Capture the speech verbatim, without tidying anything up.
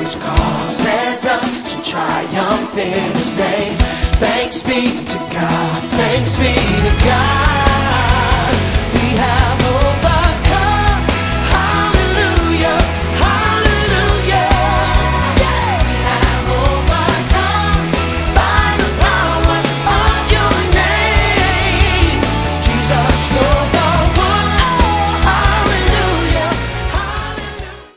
always causes us to triumph in His name. Thanks be to God, thanks be to God.